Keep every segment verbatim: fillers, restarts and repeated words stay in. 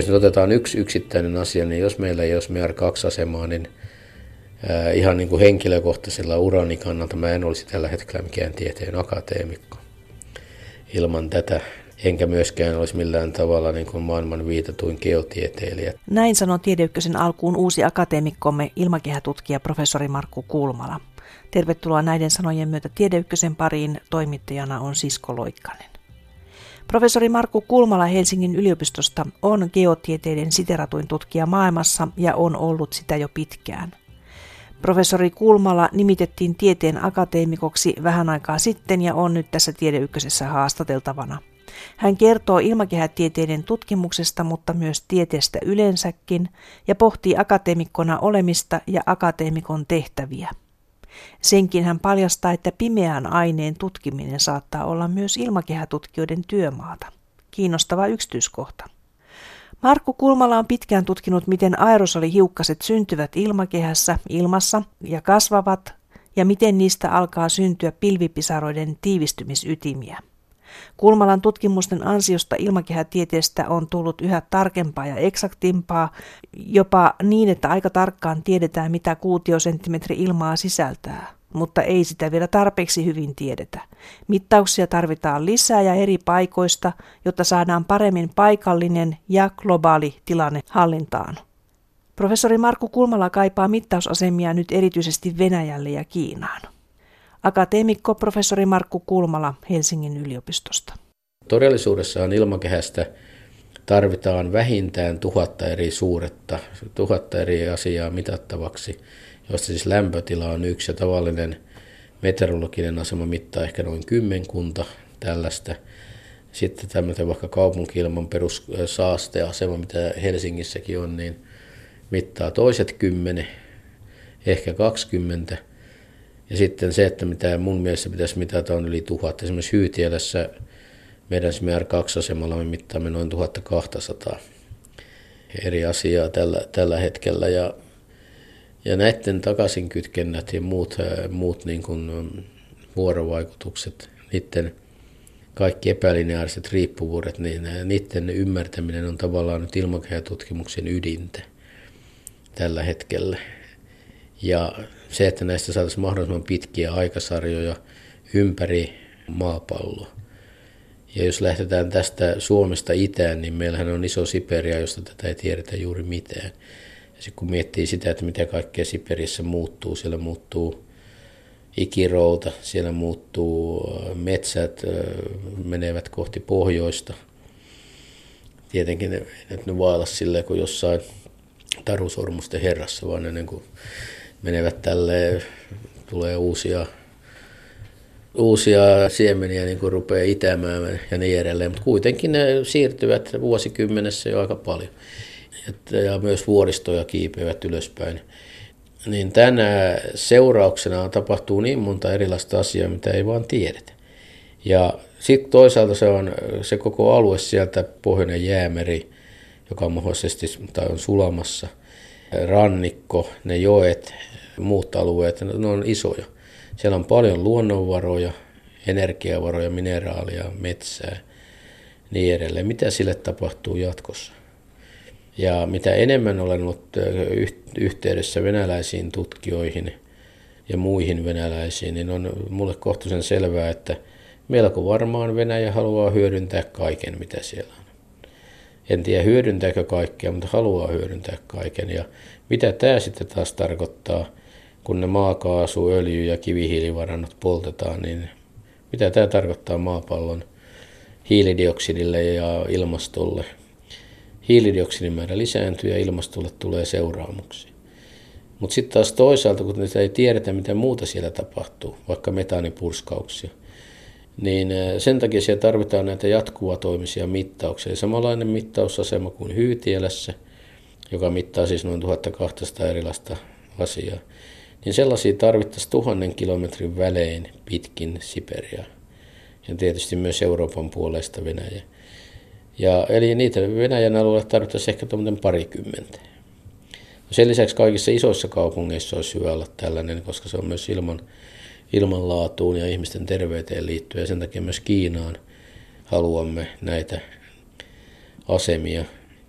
Jos nyt otetaan yksi yksittäinen asia, niin jos meillä ei olisi M E R kaksi -asemaa, niin ää, ihan niin kuin henkilökohtaisella urani kannalta mä en olisi tällä hetkellä mikään tieteen akateemikko ilman tätä. Enkä myöskään olisi millään tavalla niin kuin maailman viitatuin geotieteilijä. Näin sanoi Tiedeykkösen alkuun uusi akateemikkomme, ilmakehätutkija professori Markku Kulmala. Tervetuloa näiden sanojen myötä Tiedeykkösen pariin. Toimittajana on Sisko Loikkanen. Professori Markku Kulmala Helsingin yliopistosta on geotieteiden siteratuin tutkija maailmassa ja on ollut sitä jo pitkään. Professori Kulmala nimitettiin tieteen akateemikoksi vähän aikaa sitten ja on nyt tässä Tiedeykkösessä haastateltavana. Hän kertoo ilmakehätieteiden tutkimuksesta, mutta myös tieteestä yleensäkin ja pohtii akateemikkona olemista ja akateemikon tehtäviä. Senkin hän paljastaa, että pimeän aineen tutkiminen saattaa olla myös ilmakehätutkijoiden työmaata. Kiinnostava yksityiskohta. Markku Kulmala on pitkään tutkinut, miten aerosolihiukkaset syntyvät ilmakehässä, ilmassa ja kasvavat, ja miten niistä alkaa syntyä pilvipisaroiden tiivistymisytimiä. Kulmalan tutkimusten ansiosta ilmakehätieteestä on tullut yhä tarkempaa ja eksaktimpaa, jopa niin, että aika tarkkaan tiedetään, mitä kuutiosenttimetri ilmaa sisältää, mutta ei sitä vielä tarpeeksi hyvin tiedetä. Mittauksia tarvitaan lisää ja eri paikoista, jotta saadaan paremmin paikallinen ja globaali tilanne hallintaan. Professori Markku Kulmala kaipaa mittausasemia nyt erityisesti Venäjälle ja Kiinaan. Akateemikko professori Markku Kulmala Helsingin yliopistosta. Todellisuudessaan ilmakehästä tarvitaan vähintään tuhatta eri suuretta, tuhatta eri asiaa mitattavaksi, joista siis lämpötila on yksi ja tavallinen meteorologinen asema mittaa ehkä noin kymmenkunta tällaista. Sitten tämmöinen vaikka kaupunki-ilman perussaasteasema, mitä Helsingissäkin on, niin mittaa toiset kymmenen, ehkä kaksikymmentä. Ja sitten se, että mitä mun mielestä pitäisi mitata, on yli tuhat. Esimerkiksi Hyytiälässä meidän M E R kaksi -asemalla me mittaamme noin tuhatkaksisataa eri asiaa tällä, tällä hetkellä. Ja, ja näiden takaisinkytkennät ja muut, muut niin kuin vuorovaikutukset, niiden kaikki epälineaariset riippuvuudet, niin niiden ymmärtäminen on tavallaan nyt ilmakehätutkimuksen ydintä tällä hetkellä. Ja se, että näistä saataisiin mahdollisimman pitkiä aikasarjoja ympäri maapalloa. Ja jos lähdetään tästä Suomesta itään, niin meillähän on iso Siperia, josta tätä ei tiedetä juuri mitään. Ja sitten kun miettii sitä, että mitä kaikkea Siperiassa muuttuu, siellä muuttuu ikirouta, siellä muuttuu metsät, menevät kohti pohjoista. Tietenkin ne, ne vailla silleen kuin jossain Tarusormusten herrassa, vaan ennen kuin menevät tälleen, tulee uusia, uusia siemeniä, niin kuin rupeaa itämään ja niin edelleen, mutta kuitenkin ne siirtyvät vuosikymmenessä jo aika paljon. Ja myös vuoristoja kiipeävät ylöspäin. Niin tänä seurauksena tapahtuu niin monta erilaista asiaa, mitä ei vaan tiedetä. Ja sitten toisaalta se on se koko alue sieltä, Pohjoinen jäämeri, joka mahdollisesti tai on sulamassa, rannikko, ne joet, muut alueet, ne on isoja. Siellä on paljon luonnonvaroja, energiavaroja, mineraalia, metsää, niin edelleen. Mitä sille tapahtuu jatkossa? Ja mitä enemmän olen ollut yhteydessä venäläisiin tutkijoihin ja muihin venäläisiin, niin on mulle kohtuullisen selvää, että melko varmaan Venäjä haluaa hyödyntää kaiken, mitä siellä on. En tiedä hyödyntääkö kaikkea, mutta haluaa hyödyntää kaiken. Ja mitä tämä sitten taas tarkoittaa, kun ne maakaasu, öljy ja kivihiilivarannot poltetaan, niin mitä tämä tarkoittaa maapallon hiilidioksidille ja ilmastolle? Hiilidioksidin määrä lisääntyy ja ilmastolle tulee seuraamuksia. Mutta sitten taas toisaalta, kun ei tiedetä, mitä muuta siellä tapahtuu, vaikka metaanipurskauksia, niin sen takia siellä tarvitaan näitä jatkuvatoimisia mittauksia. Samanlainen mittausasema kuin Hyytiälässä, joka mittaa siis noin tuhatkaksisataa erilaista asiaa, niin sellaisia tarvittaisiin tuhannen kilometrin välein pitkin Siperiaa ja tietysti myös Euroopan puolesta Venäjä. Ja, eli niitä Venäjän alueella tarvittaisiin ehkä tuommoinen parikymmentä. Sen lisäksi kaikissa isoissa kaupungeissa olisi hyvä olla tällainen, koska se on myös ilman, ilmanlaatuun ja ihmisten terveyteen liittyen. Ja sen takia myös Kiinaan haluamme näitä asemia.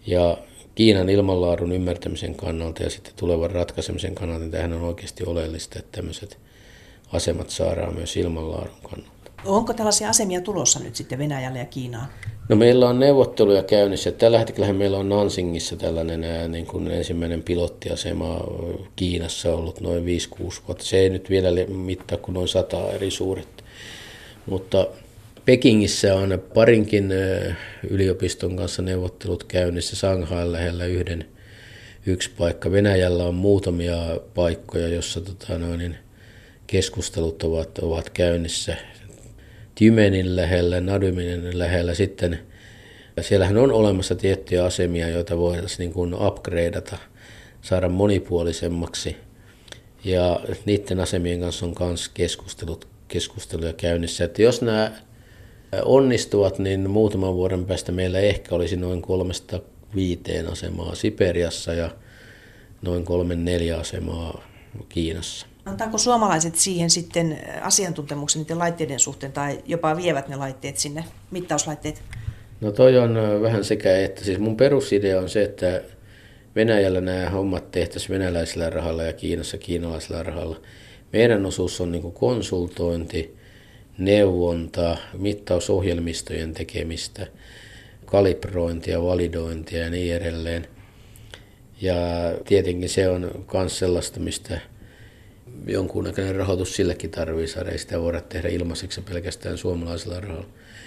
Ja Kiinan ilmanlaadun ymmärtämisen kannalta ja sitten tulevan ratkaisemisen kannalta, niin tämähän on oikeasti oleellista, että tämmöiset asemat saadaan myös ilmanlaadun kannalta. Onko tällaisia asemia tulossa nyt sitten Venäjälle ja Kiinaan? No meillä on neuvotteluja käynnissä. Tällä hetkellä meillä on Nansingissa tällainen niin kuin ensimmäinen pilottiasema Kiinassa ollut noin viisi kuusi vuotta. Se ei nyt vielä mittaa kuin noin sata eri suuret. Mutta Pekingissä on parinkin yliopiston kanssa neuvottelut käynnissä. Shanghain lähellä yhden yksi paikka. Venäjällä on muutamia paikkoja, joissa tota, noin, keskustelut ovat, ovat käynnissä. Tymenin lähellä, Nadyminen lähellä sitten. Siellähän on olemassa tiettyjä asemia, joita voitaisiin niin kuin upgradeata, saada monipuolisemmaksi. Ja niiden asemien kanssa on myös keskustelut, keskusteluja käynnissä. Että jos nämä onnistuvat, niin muutaman vuoden päästä meillä ehkä olisi noin kolmesta viiteen asemaa Siperiassa ja noin kolme neljä asemaa Kiinassa. Antaako suomalaiset siihen sitten asiantuntemuksen niiden laitteiden suhteen tai jopa vievät ne laitteet sinne, mittauslaitteet? No toi on vähän sekä että. Siis mun perusidea on se, että Venäjällä nämä hommat tehtäisiin venäläisellä rahalla ja Kiinassa kiinalaisella rahalla. Meidän osuus on niin kuin konsultointi, neuvonta, mittausohjelmistojen tekemistä, kalibrointia, validointia ja niin edelleen. Ja tietenkin se on myös sellaista, mistä jonkunnäköinen rahoitus sillekin tarvii saada, ei sitä voida tehdä ilmaiseksi pelkästään suomalaisella rahalla.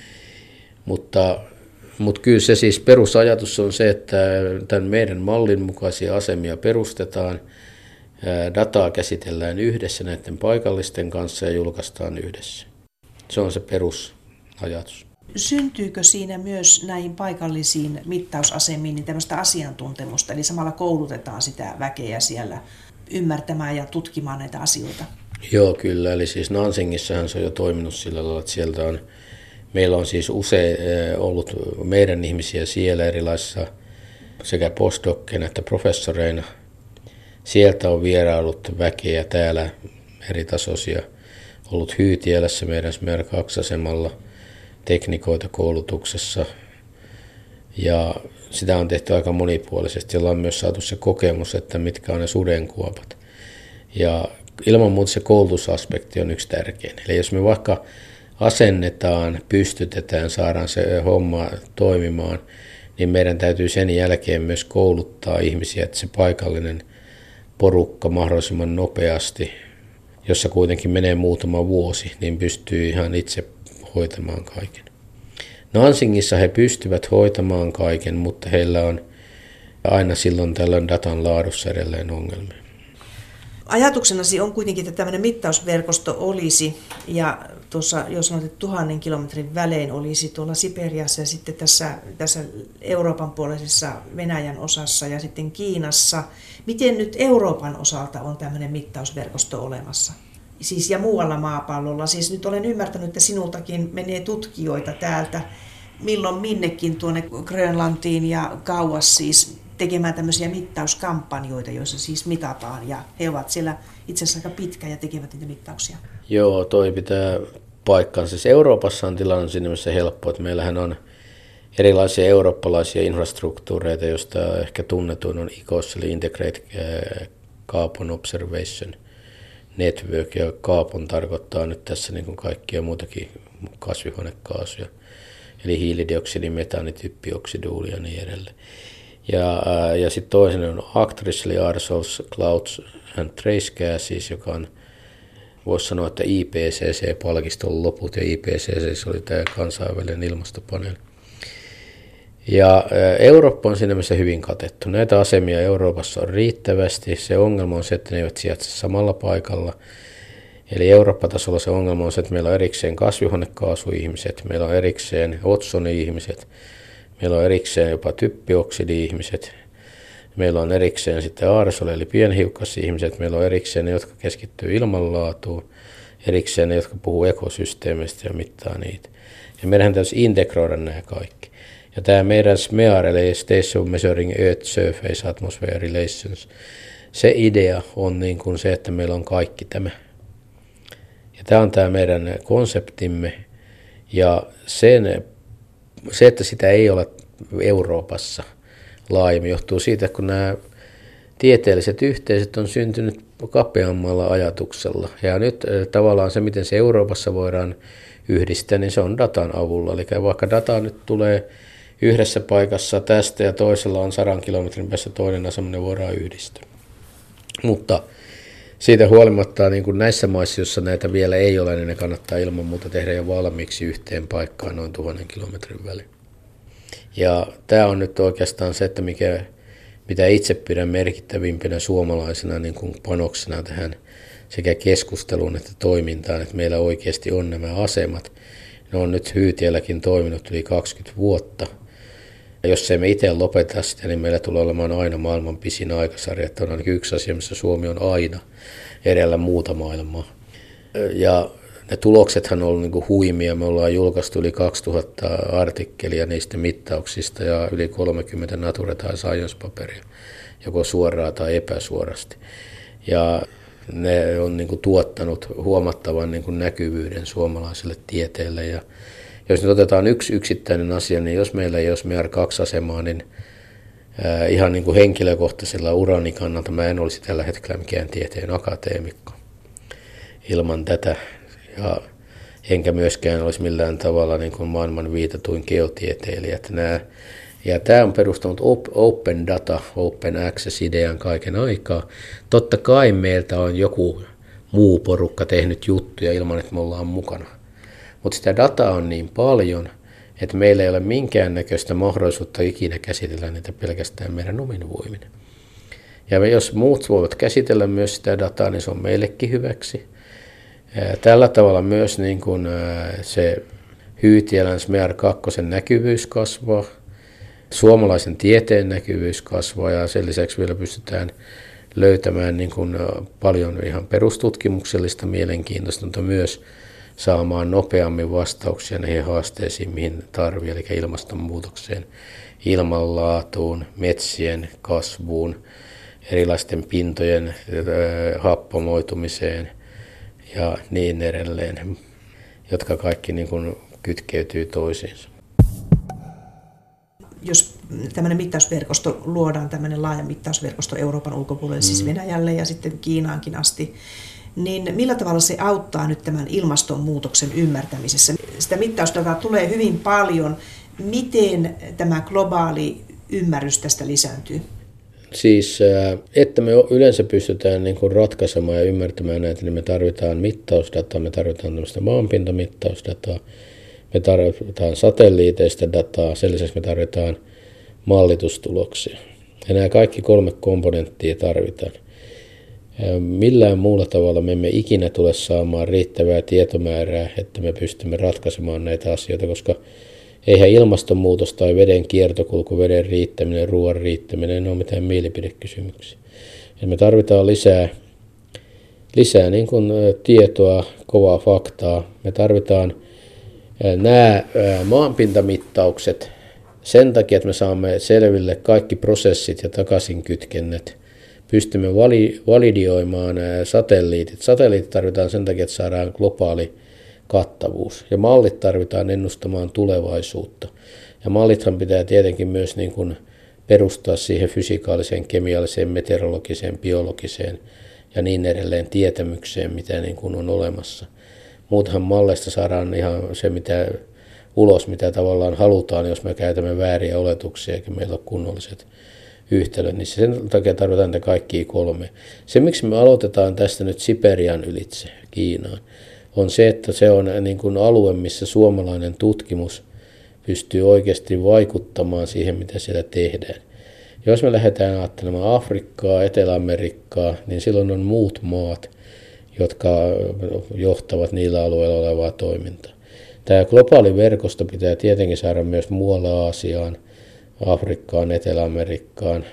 Mutta, mutta kyllä se siis perusajatus on se, että tämän meidän mallin mukaisia asemia perustetaan, dataa käsitellään yhdessä näiden paikallisten kanssa ja julkaistaan yhdessä. Se on se perusajatus. Syntyykö siinä myös näihin paikallisiin mittausasemiin niin tämmöistä asiantuntemusta, eli samalla koulutetaan sitä väkeä siellä ymmärtämään ja tutkimaan näitä asioita? Joo, kyllä. Eli siis Nansingissahan se on jo toiminut sillä lailla, että sieltä on, meillä on siis usein ollut meidän ihmisiä siellä erilaisissa sekä postdokkeina että professoreina. Sieltä on vierailut väkeä täällä eri tasoisia, ollut Hyytiälässä meidän Smer kaksi asemalla, teknikoita koulutuksessa ja sitä on tehty aika monipuolisesti. Siellä on myös saatu se kokemus, että mitkä on ne sudenkuopat. Ja ilman muuta se koulutusaspekti on yksi tärkein. Eli jos me vaikka asennetaan, pystytetään, saadaan se homma toimimaan, niin meidän täytyy sen jälkeen myös kouluttaa ihmisiä, että se paikallinen porukka mahdollisimman nopeasti, jossa kuitenkin menee muutama vuosi, niin pystyy ihan itse hoitamaan kaiken. Nansingissa he pystyvät hoitamaan kaiken, mutta heillä on aina silloin tällöin datan laadussa edelleen ongelmia. Ajatuksenasi on kuitenkin, että tämmöinen mittausverkosto olisi, ja tuossa, jos sanoit, että tuhannen kilometrin välein olisi tuolla Siperiassa ja sitten tässä, tässä Euroopan puoleisessa Venäjän osassa ja sitten Kiinassa. Miten nyt Euroopan osalta on tämmöinen mittausverkosto olemassa? Siis ja muualla maapallolla. Siis nyt olen ymmärtänyt, että sinultakin menee tutkijoita täältä milloin minnekin tuonne Grönlantiin ja kauas siis tekemään tämmöisiä mittauskampanjoita, joissa siis mitataan ja he ovat siellä itse asiassa aika pitkään ja tekevät niitä mittauksia. Joo, toi pitää paikkansa. Siis Euroopassa on tilanne siinä mielessä helppo, että meillähän on erilaisia eurooppalaisia infrastruktuureita, joista ehkä tunnetuin on I C O S, eli Integrated Carbon Observation Network, ja kaapon tarkoittaa nyt tässä niin kuin kaikkia muutakin kasvihuonekaasuja, eli hiilidioksidi, metaani, typpioksiduuli ja niin edelleen. Ja, ja sitten toinen on Actris, eli Aerosols Clouds and Trace Gases, joka on, voisi sanoa, että I P C C-palkiston loput, ja I P C C oli tämä kansainvälinen ilmastopaneeli. Ja Eurooppa on siinä mielessä hyvin katettu. Näitä asemia Euroopassa on riittävästi. Se ongelma on se, että ne eivät sijaitse samalla paikalla. Eli Eurooppa-tasolla se ongelma on se, että meillä on erikseen kasvihuonekaasuihmiset, meillä on erikseen otsoni-ihmiset, meillä on erikseen jopa typpioksidi-ihmiset, meillä on erikseen sitten aerosoli eli pienhiukkasi-ihmiset, meillä on erikseen ne, jotka keskittyy ilmanlaatuun, erikseen ne, jotka puhuu ekosysteemistä ja mittaa niitä. Ja meidän täytyy integroida nämä kaikki. Ja tämä meidän S M E A R, eli Station Measuring Earth Surface Atmosphere Relations, se idea on niin kuin se, että meillä on kaikki tämä. Ja tämä on tämä meidän konseptimme, ja sen, se, että sitä ei ole Euroopassa laajemmin. Johtuu siitä, kun nämä tieteelliset yhteisöt on syntynyt kapeammalla ajatuksella. Ja nyt tavallaan se, miten se Euroopassa voidaan yhdistää, niin se on datan avulla. Eli vaikka data nyt tulee yhdessä paikassa tästä ja toisella on sadan kilometrin päässä toinen asema, ne voidaan yhdistää. Mutta siitä huolimatta niin kuin näissä maissa, joissa näitä vielä ei ole, niin ne kannattaa ilman muuta tehdä jo valmiiksi yhteen paikkaan noin tuhannen kilometrin väliin. Ja tämä on nyt oikeastaan se, että mikä, mitä itse pidän merkittävimpänä suomalaisena niin kuin panoksena tähän sekä keskusteluun että toimintaan, että meillä oikeasti on nämä asemat. Ne on nyt Hyytiälläkin toiminut yli kaksikymmentä vuotta. Ja jos emme itse lopeta sitä, niin meillä tulee olemaan aina maailman pisin aikasarja. Että on ainakin yksi asia, missä Suomi on aina edellä muuta maailmaa. Ja ne tuloksethan on ollut niin kuin huimia. Me ollaan julkaistu yli kaksituhatta artikkelia niistä mittauksista ja yli kolmekymmentä Nature- tai Science-paperia, joko suoraan tai epäsuorasti. Ja ne on niin kuin tuottanut huomattavan niin kuin näkyvyyden suomalaiselle tieteelle. Ja jos nyt otetaan yksi yksittäinen asia, niin jos meillä ei olisi M E R kaksi asemaa, niin ää, ihan niin kuin henkilökohtaisella urani kannalta mä en olisi tällä hetkellä mikään tieteen akateemikko ilman tätä. Ja enkä myöskään olisi millään tavalla niin kuin maailman viitatuin geotieteilijä. Nämä, ja tämä on perustunut open data, open access-idean kaiken aikaa. Totta kai meiltä on joku muu porukka tehnyt juttuja ilman, että me ollaan mukana. Mutta sitä dataa on niin paljon, että meillä ei ole minkäännäköistä mahdollisuutta ikinä käsitellä niitä pelkästään meidän omin voimin. Ja jos muut voivat käsitellä myös sitä dataa, niin se on meillekin hyväksi. Tällä tavalla myös niin kun se Hyytiälän M E R kaksi näkyvyys kasvaa, suomalaisen tieteen näkyvyys kasvaa ja sen lisäksi vielä pystytään löytämään niin kun paljon ihan perustutkimuksellista mielenkiintoista, mutta myös saamaan nopeammin vastauksia näihin haasteisiin, mihin tarvii, eli ilmastonmuutokseen, ilmanlaatuun, metsien kasvuun, erilaisten pintojen happamoitumiseen ja niin edelleen, jotka kaikki niin kuin kytkeytyy toisiinsa. Jos tämmöinen mittausverkosto luodaan, tämmöinen laaja mittausverkosto Euroopan ulkopuolelle, mm. siis Venäjälle ja sitten Kiinaankin asti, niin millä tavalla se auttaa nyt tämän ilmastonmuutoksen ymmärtämisessä? Sitä mittausdataa tulee hyvin paljon. Miten tämä globaali ymmärrys tästä lisääntyy? Siis, että me yleensä pystytään niin kuin ratkaisemaan ja ymmärtämään näitä, niin me tarvitaan mittausdataa, me tarvitaan tämmöistä maanpintamittausdataa, me tarvitaan satelliiteista dataa, sen lisäksi me tarvitaan mallitustuloksia. Ja nämä kaikki kolme komponenttia tarvitaan. Millään muulla tavalla me emme ikinä tule saamaan riittävää tietomäärää, että me pystymme ratkaisemaan näitä asioita, koska eihän ilmastonmuutos tai veden kiertokulku, veden riittäminen, ruoan riittäminen, ne ole mitään mielipidekysymyksiä. Ja me tarvitaan lisää, lisää niin kuin tietoa, kovaa faktaa. Me tarvitaan nämä maanpintamittaukset sen takia, että me saamme selville kaikki prosessit ja takaisinkytkennät. Pystymme validioimaan satelliitit. Satelliitit tarvitaan sen takia, että saadaan globaali kattavuus. Ja mallit tarvitaan ennustamaan tulevaisuutta. Ja mallithan pitää tietenkin myös niin kuin perustaa siihen fysikaaliseen, kemialliseen, meteorologiseen, biologiseen ja niin edelleen tietämykseen, mitä niin kuin on olemassa. Muutahan malleista saadaan ihan se mitä ulos, mitä tavallaan halutaan, jos me käytämme vääriä oletuksia eikä meillä ole kunnolliset yhtälöt, niin sen takia tarvitaan ne kaikkia kolme. Se, miksi me aloitetaan tästä nyt Siperian ylitse Kiinaan, on se, että se on niin kuin alue, missä suomalainen tutkimus pystyy oikeasti vaikuttamaan siihen, mitä siellä tehdään. Jos me lähdetään ajattelemaan Afrikkaa, Etelä-Amerikkaa, niin silloin on muut maat, jotka johtavat niillä alueilla olevaa toimintaa. Tämä globaali verkosto pitää tietenkin saada myös muualle Aasiaan, Afrikkaan, Etelä-Amerikkaan,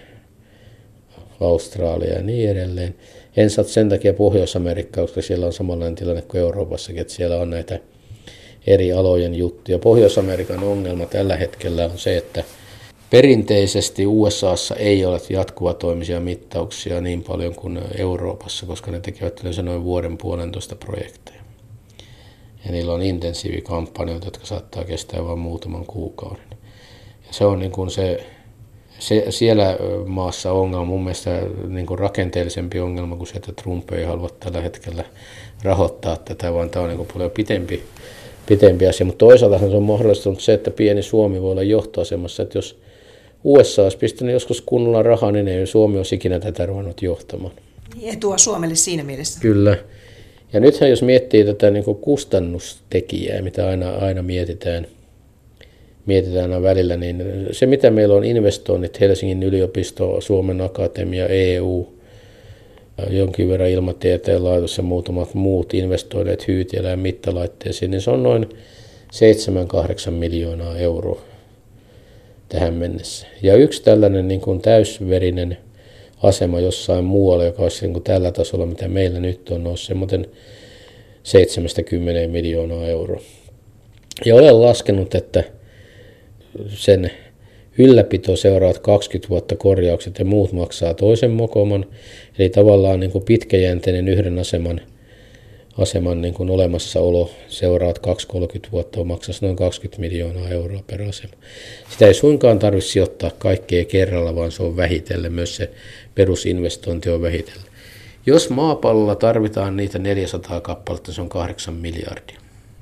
Australiaan ja niin edelleen. En saa sen takia Pohjois-Amerikkaan, koska siellä on samanlainen tilanne kuin Euroopassakin, että siellä on näitä eri alojen juttuja. Pohjois-Amerikan ongelma tällä hetkellä on se, että perinteisesti U S A:ssa ei ole jatkuvatoimisia mittauksia niin paljon kuin Euroopassa, koska ne tekevät yleensä noin vuoden puolentoista projekteja. Ja niillä on intensiivikampanjoita, jotka saattaa kestää vain muutaman kuukauden. Ja se on niin kuin se se, siellä maassa ongelma mun mielestä niin kuin rakenteellisempi ongelma kuin se, että Trump ei halua tällä hetkellä rahoittaa tätä, vaan tämä on niin kuin paljon pitempi, pitempi asia. Mutta toisaalta se on mahdollistunut se, että pieni Suomi voi olla johtoasemassa, että jos U S A olisi pistänyt joskus kunnolla rahaa, niin ei Suomi olisi ikinä tätä ruvennut johtamaan. Etua Suomelle siinä mielessä. Kyllä. Ja nythän jos miettii tätä niin kuin kustannustekijää, mitä aina, aina mietitään, mietitään aina välillä, niin se mitä meillä on investoinnit, Helsingin yliopisto, Suomen Akatemia, E U, jonkin verran Ilmatieteen laitos ja muutamat muut investoineet hyytielään mittalaitteisiin, niin se on noin seitsemän kahdeksan miljoonaa euroa tähän mennessä. Ja yksi tällainen niin kuin täysverinen asema jossain muualla, joka olisi niin kuin tällä tasolla, mitä meillä nyt on, noussut semmoinen seitsemänkymmentä miljoonaa euroa. Ja olen laskenut, että sen ylläpito seuraavat kaksikymmentä vuotta, korjaukset ja muut maksaa toisen mokoman, eli tavallaan niin kuin pitkäjänteinen yhden aseman, aseman niin kuin olemassaolo seuraavat kaksikymmentä kolmekymmentä vuotta maksaisi noin kaksikymmentä miljoonaa euroa per asema. Sitä ei suinkaan tarvitse sijoittaa kaikkea kerralla, vaan se on vähitellen, myös se perusinvestointi on vähitellen. Jos maapallolla tarvitaan niitä neljäsataa kappaletta, se on kahdeksan miljardia.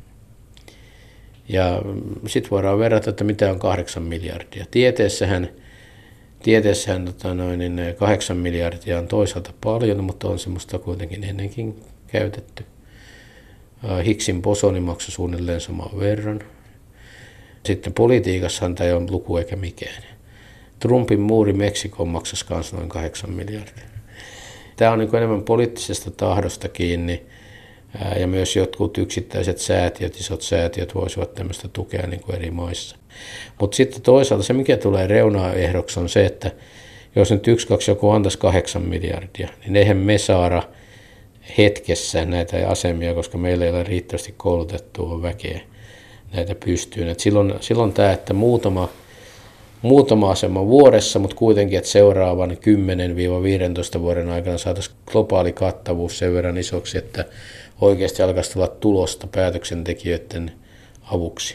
Ja sitten voidaan verrata, että mitä on kahdeksan miljardia. Tieteessähän, tieteessähän tota noin, niin kahdeksan miljardia on toisaalta paljon, mutta on semmoista kuitenkin ennenkin käytetty. Higgsin bosoni maksoi suunnilleen saman verran. Sitten politiikassahan tämä ei ole luku eikä mikään. Trumpin muuri Meksikoon maksaisi myös noin kahdeksan miljardia. Tämä on niin kuin enemmän poliittisesta tahdosta kiinni. Ja myös jotkut yksittäiset säätiöt, isot säätiöt voisivat tämmöistä tukea niin kuin eri maissa. Mutta sitten toisaalta se, mikä tulee reunaehdoksi, on se, että jos nyt yksi, kaksi joku antaisi kahdeksan miljardia, niin eihän me saada hetkessä näitä asemia, koska meillä ei ole riittävästi koulutettua väkeä näitä pystyyn. Et silloin, silloin tämä, että muutama, muutama asema vuodessa, mutta kuitenkin, että seuraavan kymmenen viisitoista vuoden aikana saataisiin globaali kattavuus sen verran isoksi, että oikeasti alkaisi tulla tulosta päätöksentekijöiden avuksi.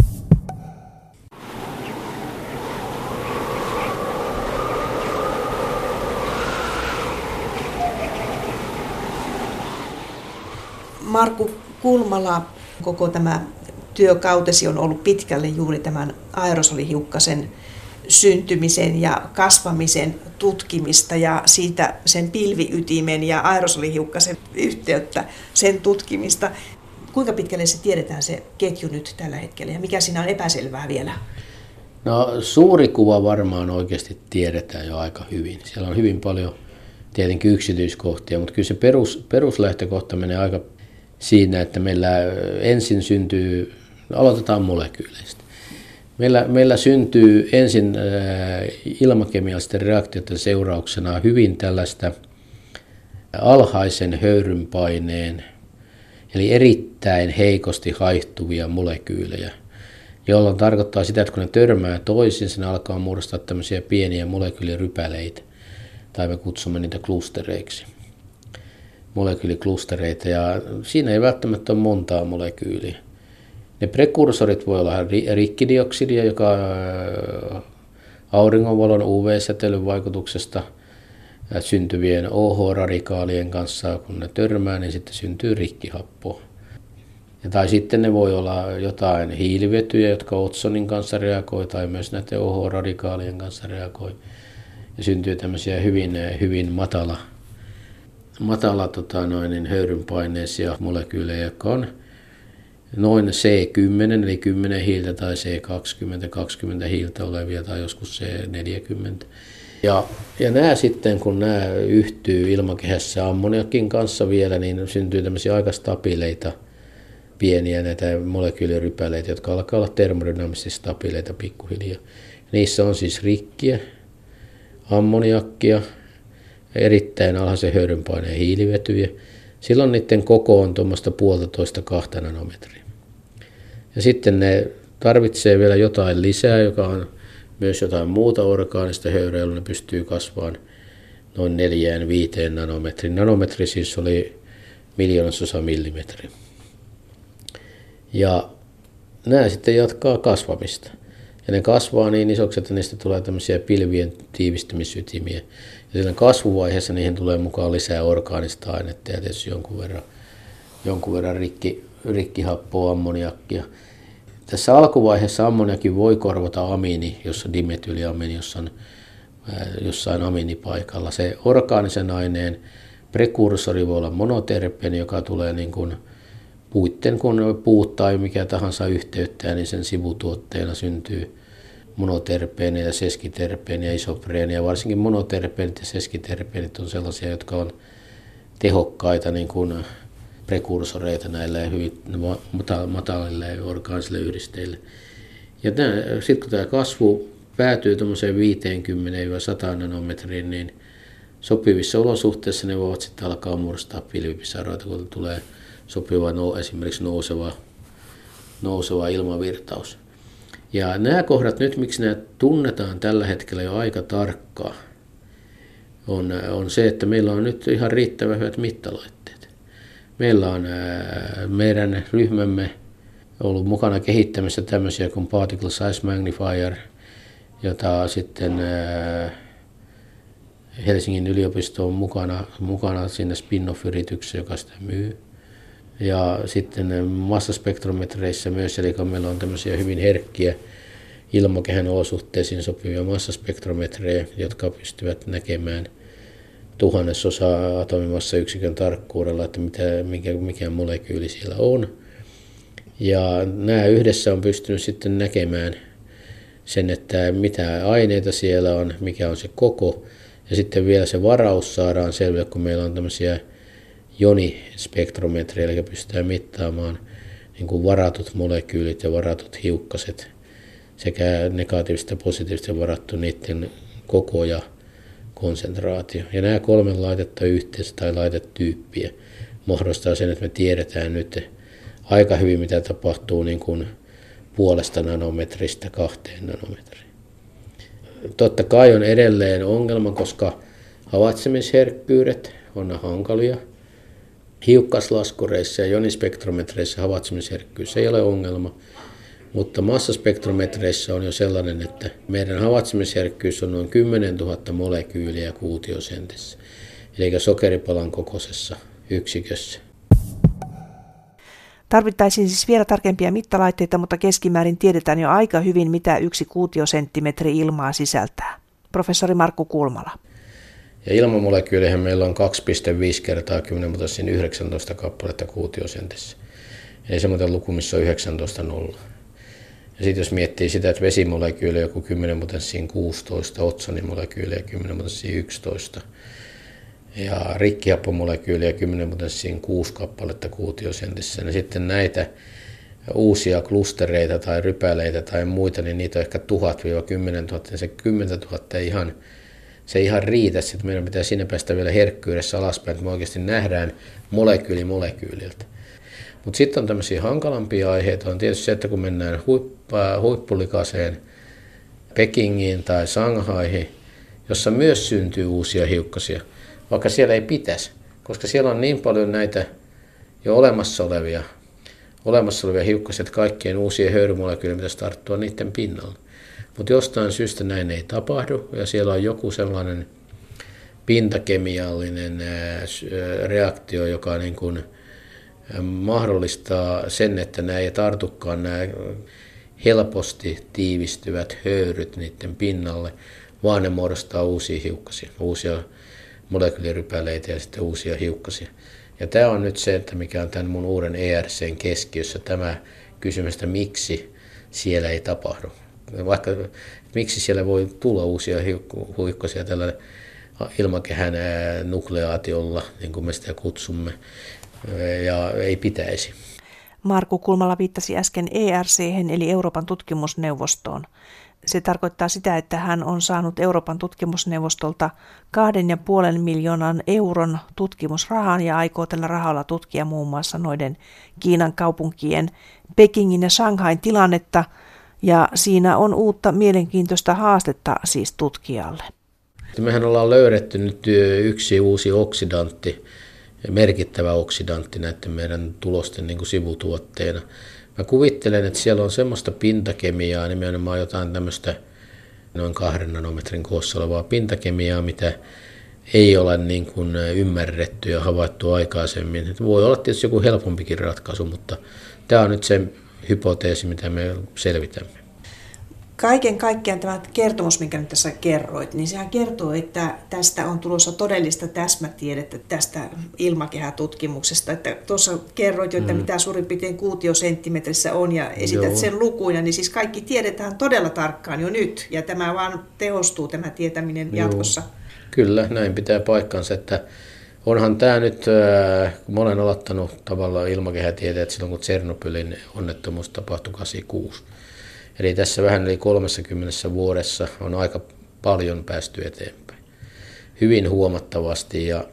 Markku Kulmala, koko tämä työkautesi on ollut pitkälle juuri tämän aerosolihiukkasen syntymisen ja kasvamisen tutkimista ja siitä sen pilviytimen ja aerosolihiukkasen yhteyttä, sen tutkimista. Kuinka pitkälle se tiedetään se ketju nyt tällä hetkellä ja mikä siinä on epäselvää vielä? No suuri kuva varmaan oikeasti tiedetään jo aika hyvin. Siellä on hyvin paljon tietenkin yksityiskohtia, mutta kyllä se perus, peruslähtökohta menee aika siinä, että meillä ensin syntyy, aloitetaan molekyyleistä. Meillä, meillä syntyy ensin ilmakemiallisten reaktioiden seurauksena hyvin tällaista alhaisen höyrynpaineen, eli erittäin heikosti haihtuvia molekyylejä, jolloin tarkoittaa sitä, että kun ne törmää toisiinsa, ne alkaa muodostaa tämmöisiä pieniä molekyylirypäleitä, tai me kutsumme niitä klustereiksi, molekyyliklustereita, ja siinä ei välttämättä ole montaa molekyyliä. Ne prekursorit voi olla rikkidioksidia, joka auringonvalon U V-säteilyn vaikutuksesta syntyvien O H-radikaalien kanssa, kun ne törmää, niin sitten syntyy rikkihappoa. Ja tai sitten ne voi olla jotain hiilivetyjä, jotka otsonin kanssa reagoi, tai myös näiden O H-radikaalien kanssa reagoi. Ja syntyy tämmöisiä hyvin, hyvin matala, matala tota noin, höyrynpaineisia molekyylejä, jotka on noin C kymmenen, eli kymmenen hiiltä, tai C kaksikymmentä, kaksikymmentä hiiltä olevia, tai joskus C neljäkymmentä. Ja, ja nämä sitten, kun nämä yhtyy ilmakehässä ammoniakin kanssa vielä, niin syntyy tämmöisiä aika stabiileita, pieniä näitä molekyylirypäleitä, jotka alkaa olla termodynaamisesti stabiileita pikkuhiljaa. Niissä on siis rikkiä, ammoniakkia, erittäin alhaisen höyrynpaineen hiilivetyjä. Silloin niiden koko on tuommoista puolitoista kahta nanometriä. Ja sitten ne tarvitsee vielä jotain lisää, joka on myös jotain muuta orgaanista höyryä, jolloin ne pystyy kasvamaan noin neljään viiteen nanometriin. Nanometri siis oli miljoonasosa millimetriä. Ja nämä sitten jatkaa kasvamista. Ja ne kasvaa niin isoksi, että niistä tulee tämmöisiä pilvien tiivistymisytimiä. Ja siinä kasvuvaiheessa niihin tulee mukaan lisää orgaanista ainetta ja tietysti jonkun verran, jonkun verran rikki, rikkihappoa, ammoniakkia. Tässä alkuvaiheessa ammoniakin voi korvata amiini, jos on dimetyyliamiini, jos on jossain amiinipaikalla. Se orgaanisen aineen prekursori voi olla monoterpeeni, joka tulee niin kuin puitten, kun puut tai mikä tahansa yhteyttää, niin sen sivutuotteena syntyy monoterpeeniä ja seskiterpeeniä ja isopreeniä. Varsinkin monoterpeenit ja seskiterpeenit on sellaisia, jotka on tehokkaita niin kuin prekursoreita näille hyvin matalille orgaanisille yhdisteille. Ja sitten kun tämä kasvu päätyy tuommoiseen viisikymmentä sata nanometriin, niin sopivissa olosuhteissa ne voivat sitten alkaa muodostaa pilvipisaroita, kun tulee sopiva no, esimerkiksi nouseva, nouseva ilmavirtaus. Ja nämä kohdat nyt, miksi nämä tunnetaan tällä hetkellä jo aika tarkkaan, on, on se, että meillä on nyt ihan riittävän hyvät mittalaitteet. Meillä on ää, meidän ryhmämme ollut mukana kehittämässä tämmöisiä kuin Particle Size Magnifier, jota sitten ää, Helsingin yliopisto on mukana, mukana siinä spin-off-yrityksessä, joka sitä myy. Ja sitten massaspektrometreissä myös, eli meillä on tämmöisiä hyvin herkkiä ilmakehän olosuhteisiin sopivia massaspektrometrejä, jotka pystyvät näkemään tuhannesosa atomimassayksikön tarkkuudella, että mitä, mikä, mikä molekyyli siellä on. Ja nämä yhdessä on pystynyt sitten näkemään sen, että mitä aineita siellä on, mikä on se koko. Ja sitten vielä se varaus saadaan selville, kun meillä on tämmöisiä jonispektrometrejä, eli pystytään mittaamaan niin kuin varatut molekyylit ja varatut hiukkaset sekä negatiivisesti ja positiivisesti varattu niiden koko ja konsentraatio. Ja nämä kolme laitetta yhteensä tai laitetyyppiä mahdollistaa sen, että me tiedetään nyt aika hyvin, mitä tapahtuu niin kuin puolesta nanometristä kahteen nanometriin. Totta kai on edelleen ongelma, koska havaitsemisherkkyydet on hankalia. Hiukkaslaskureissa ja jonispektrometreissä havaitsemisherkkyys ei ole ongelma, mutta massaspektrometreissä on jo sellainen, että meidän havaitsemisherkkyys on noin kymmenentuhatta molekyyliä kuutiosentissä, eli sokeripalan kokoisessa yksikössä. Tarvittaisiin siis vielä tarkempia mittalaitteita, mutta keskimäärin tiedetään jo aika hyvin, mitä yksi kuutiosenttimetri ilmaa sisältää. Professori Markku Kulmala. Ja ilmamolekyylihän meillä on kaksi pilkku viisi kertaa kymmenen potenssiin yhdeksäntoista kappaletta kuutiosentissä. Eli semmoinen luku, missä on yhdeksäntoista nolla. Ja sitten jos miettii sitä, että vesimolekyyli on joku kymmenen potenssiin kuusitoista, otsonimolekyyli kymmenen potenssiin yksitoista ja rikkihappomolekyyliä kymmenen potenssiin kuusi kappaletta kuutiosentissä, niin sitten näitä uusia klustereita tai rypäleitä tai muita, niin niitä on ehkä tuhat kymmenen tuhatta, ja se kymmenen tuhatta ei ihan, se ei ihan riitä, sitten meidän pitää siinä päästä vielä herkkyydessä alaspäin, että me oikeasti nähdään molekyyli molekyyliltä. Mutta sitten on tämmöisiä hankalampia aiheita, on tietysti se, että kun mennään huippa, huippulikaseen Pekingiin tai Shanghaihin, jossa myös syntyy uusia hiukkasia, vaikka siellä ei pitäisi, koska siellä on niin paljon näitä jo olemassa olevia, olemassa olevia hiukkasia, että kaikkien uusien höyrymolekyylien pitäisi tarttua niiden pinnalla. Mutta jostain syystä näin ei tapahdu, ja siellä on joku sellainen pintakemiallinen reaktio, joka niin kuin mahdollistaa sen, että nämä ei tartukaan nämä helposti tiivistyvät höyryt niiden pinnalle, vaan ne muodostaa uusia hiukkasia, uusia molekyylirypäleitä ja sitten uusia hiukkasia. Ja tämä on nyt se, että mikä on tämän mun uuden E R C:n keskiössä, tämä kysymys, että miksi siellä ei tapahdu. Vaikka miksi siellä voi tulla uusia hiukkasia tällä ilmakehän nukleaatiolla, niin kuin me sitä kutsumme, ja ei pitäisi. Markku Kulmala viittasi äsken E R C:hen eli Euroopan tutkimusneuvostoon. Se tarkoittaa sitä, että hän on saanut Euroopan tutkimusneuvostolta kahden ja puolen miljoonan euron tutkimusrahan ja aikoo tällä rahalla tutkia muun muassa noiden Kiinan kaupunkien Pekingin ja Shanghain tilannetta. Ja siinä on uutta mielenkiintoista haastetta siis tutkijalle. Mehän ollaan löydetty nyt yksi uusi oksidantti, merkittävä oksidantti näiden meidän tulosten niin kuin sivutuotteena. Mä kuvittelen, että siellä on semmoista pintakemiaa, nimenomaan jotain tämmöistä noin kahden nanometrin koossa olevaa pintakemiaa, mitä ei ole niin kuin ymmärretty ja havaittu aikaisemmin. Voi olla tietysti joku helpompikin ratkaisu, mutta tämä on nyt se hypoteesi, mitä me selvitämme. Kaiken kaikkiaan tämä kertomus, minkä nyt tässä kerroit, niin sehän kertoo, että tästä on tulossa todellista täsmätiedettä tästä ilmakehätutkimuksesta. Että tuossa kerroit, että mm. mitä suurin piirtein kuutiosenttimetrissä on ja esität Joo. sen lukuina, niin siis kaikki tiedetään todella tarkkaan jo nyt ja tämä vaan tehostuu tämä tietäminen Joo. jatkossa. Kyllä, näin pitää paikkansa, että onhan tämä nyt, kun mä olen aloittanut tavallaan ilmakehätieteet silloin, kun Tšernobylin onnettomuus tapahtui kahdeksankymmentäkuusi. Eli tässä vähän yli kolmekymmentä vuodessa on aika paljon päästy eteenpäin. Hyvin huomattavasti ja,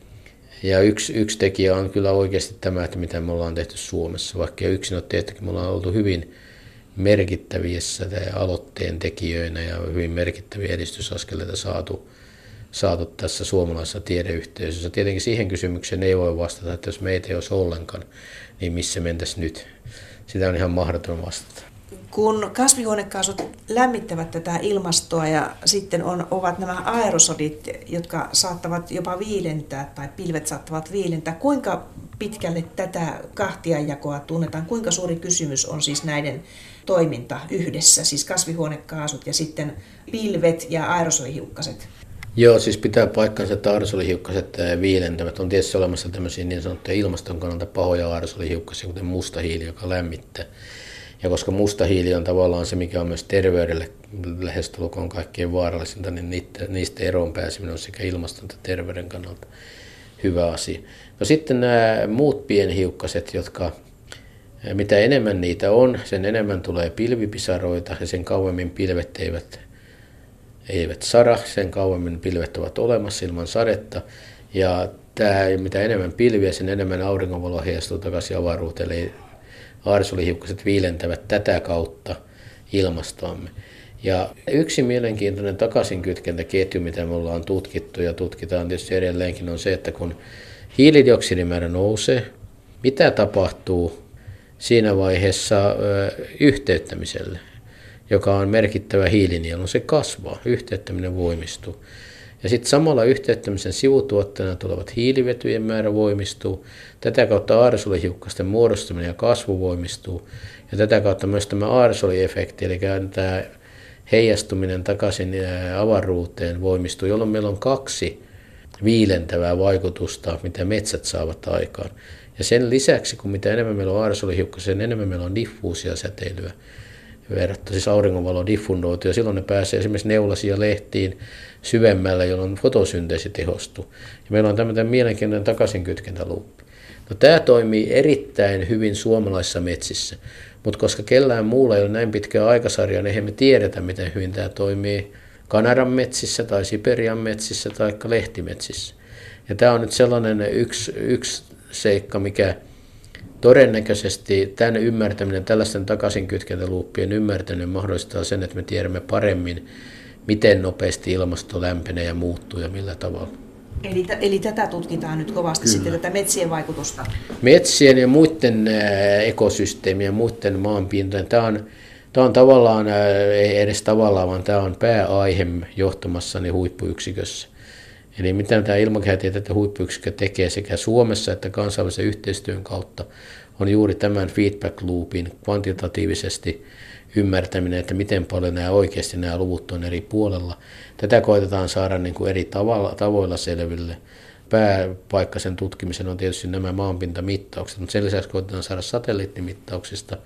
ja yksi, yksi tekijä on kyllä oikeasti tämä, että mitä me ollaan tehty Suomessa. Vaikka yksin on tehtykin, me ollaan oltu hyvin merkittävissä aloitteen tekijöinä ja hyvin merkittäviä edistysaskeleita saatu, saatu tässä suomalaisessa tiedeyhteisössä. Tietenkin siihen kysymykseen ei voi vastata, että jos meitä ei olisi ollenkaan, niin missä mentäisiin nyt. Sitä on ihan mahdoton vastata. Kun kasvihuonekaasut lämmittävät tätä ilmastoa ja sitten on, ovat nämä aerosolit, jotka saattavat jopa viilentää tai pilvet saattavat viilentää, kuinka pitkälle tätä kahtiajakoa tunnetaan? Kuinka suuri kysymys on siis näiden toiminta yhdessä, siis kasvihuonekaasut ja sitten pilvet ja aerosolihiukkaset? Joo, siis pitää paikkansa, että aerosolihiukkaset viilentävät. On tietysti olemassa tämmöisiä niin sanottuja ilmaston kannalta pahoja aerosolihiukkasia, kuten musta hiili, joka lämmittää. Ja koska musta hiili on tavallaan se, mikä on myös terveydelle lähestulkoon kaikkein vaarallisinta, niin niistä eroon pääseminen on sekä ilmaston että terveyden kannalta hyvä asia. No sitten nämä muut pienhiukkaset, jotka mitä enemmän niitä on, sen enemmän tulee pilvipisaroita ja sen kauemmin pilvet eivät, eivät sada, sen kauemmin pilvet ovat olemassa ilman sadetta. Ja tämä, mitä enemmän pilviä, sen enemmän auringonvalo heijastuu takaisin avaruuteen. Eli aerosolihiukkaset viilentävät tätä kautta ilmastoamme. Ja yksi mielenkiintoinen takaisinkytkentäketju, mitä me ollaan tutkittu ja tutkitaan tietysti edelleenkin, on se, että kun hiilidioksidimäärä nousee, mitä tapahtuu siinä vaiheessa ö, yhteyttämiselle, joka on merkittävä hiilinielu, se kasvaa, yhteyttäminen voimistuu. Ja sitten samalla yhteyttämisen sivutuotteena tulevat hiilivetyjen määrä voimistuu, tätä kautta aerosolihiukkasten muodostuminen ja kasvu voimistuu, ja tätä kautta myös tämä aerosoliefekti, eli tämä heijastuminen takaisin avaruuteen voimistuu, jolloin meillä on kaksi viilentävää vaikutusta, mitä metsät saavat aikaan. Ja sen lisäksi, kun mitä enemmän meillä on aerosolihiukkasia, sen enemmän meillä on diffuusia säteilyä verrattuna, siis auringonvalo diffundoituu, ja silloin ne pääsee esimerkiksi neulasia lehtiin syvemmälle, jolloin fotosynteesi tehostuu. Ja meillä on tämmöinen mielenkiintoinen takaisinkytkentäluuppi. No, tämä toimii erittäin hyvin suomalaisissa metsissä, mutta koska kellään muulla ei ole näin pitkää aikasarjaa, niin eihän me tiedetä, miten hyvin tämä toimii Kanadan metsissä tai Siperian metsissä tai lehtimetsissä. Ja tämä on nyt sellainen yksi, yksi seikka, mikä todennäköisesti tämän ymmärtäminen, tällaisten takaisinkytkentäluuppien ymmärtäminen mahdollistaa sen, että me tiedämme paremmin, miten nopeasti ilmasto lämpenee ja muuttuu ja millä tavalla. Eli, eli tätä tutkitaan nyt kovasti Kyllä. sitten, tätä metsien vaikutusta? Metsien ja muiden ekosysteemien ja muiden maanpintojen. Tämä on, tämä on tavallaan, ei edes tavallaan, vaan tämä on pääaihe johtamassani huippuyksikössä. Eli mitä tämä ilmakehätieteiden huippuyksikkö tekee sekä Suomessa että kansainvälisen yhteistyön kautta, on juuri tämän feedback loopin kvantitatiivisesti ymmärtäminen, että miten paljon nämä oikeasti nämä luvut on eri puolella. Tätä koitetaan saada niin kuin eri tavalla, tavoilla selville. Pääpaikka sen tutkimisen on tietysti nämä maanpintamittaukset, mutta sen lisäksi koitetaan saada satelliittimittauksista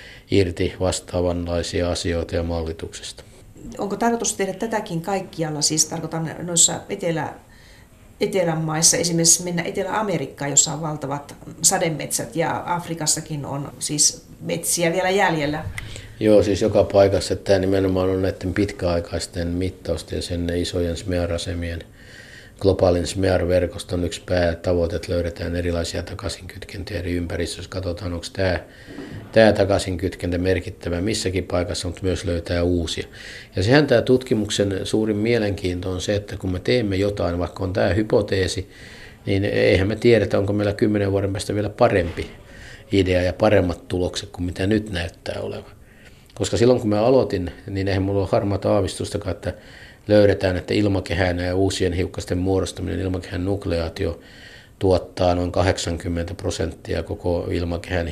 irti vastaavanlaisia asioita ja mallituksesta. Onko tarkoitus tehdä tätäkin kaikkialla, siis tarkoitan noissa etelä, etelän maissa, esimerkiksi mennä Etelä-Amerikkaan, jossa on valtavat sademetsät ja Afrikassakin on siis metsiä vielä jäljellä? Joo, siis joka paikassa, että tämä nimenomaan on näiden pitkäaikaisten mittausten ja sen isojen SMEAR-asemien globaalin SMEAR-verkoston yksi päätavoite, että löydetään erilaisia takaisinkytkentöjä eri ympäristössä. Katsotaan, onko tämä, tämä takaisinkytkentä merkittävä missäkin paikassa, mutta myös löytää uusia. Ja sehän tämä tutkimuksen suurin mielenkiinto on se, että kun me teemme jotain, vaikka on tämä hypoteesi, niin eihän me tiedetä, onko meillä kymmenen vuoden päästä vielä parempi idea ja paremmat tulokset kuin mitä nyt näyttää olevan. Koska silloin kun mä aloitin, niin eihän mulla ole harmaata aavistustakaan, että löydetään, että ilmakehän ja uusien hiukkasten muodostaminen, ilmakehän nukleaatio tuottaa noin kahdeksankymmentä prosenttia koko ilmakehän